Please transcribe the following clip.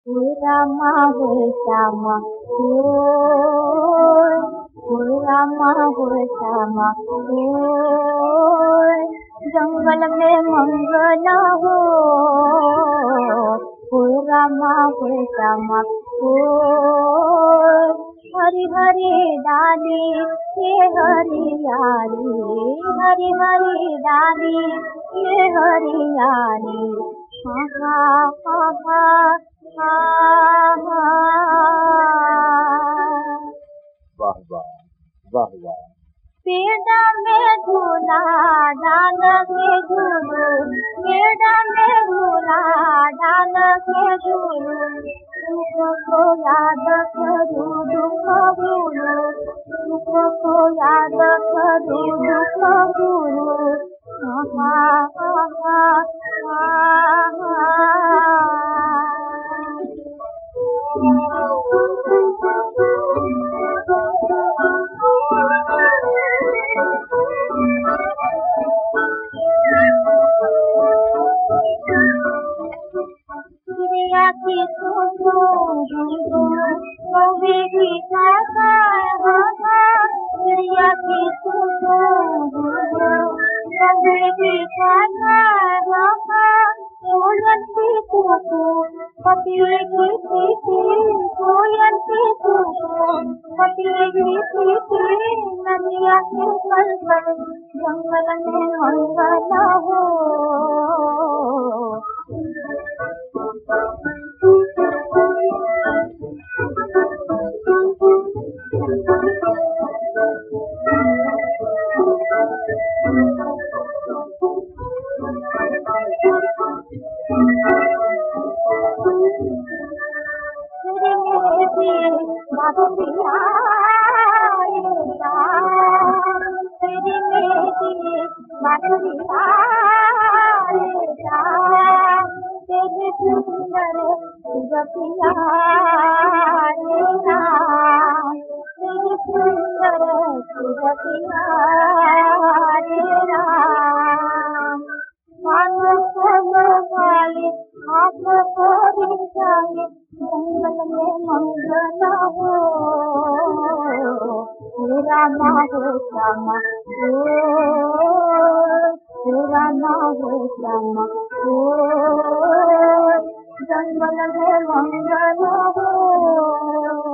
रामा हो श्यामा होय, रामा हो श्यामा होय, जंगल में मंगला हो रामा हो श्यामा होय, हरि हरि डाली ये हरियाली, हरि हरि डाली ये हरियाली, हा हा हा हा हा। वाह वाह वाह वाह। पेड़ा में झूला डाल के झूलू, पेड़ा में झूला डाल के झूलू, सुख को याद करूँ दुख भूलू, सुख को याद करूँ दुख भूलू, हा हा हा हा। चिड़िया की कौवे की काका, चिड़िया की कौवे की काका, कोयल की कुकू, पपीहे की पीपी, कोयल की कुकू, पपीहे की पीपी, नदिया के पल पल जंगल में मंगला हो। जंगल में मंगला हो रामा हो श्यामा हो रामा हो श्यामा हो, जंगल में मंगला हो।